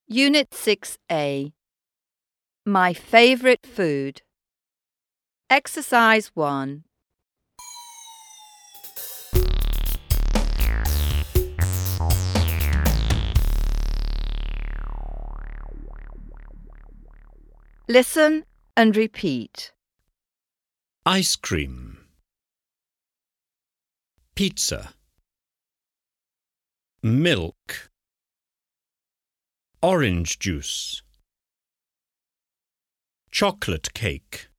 Unit 6A. My favorite food. Exercise 1. Listen and repeat. Ice cream, pizza, milk, orange juice, chocolate cake.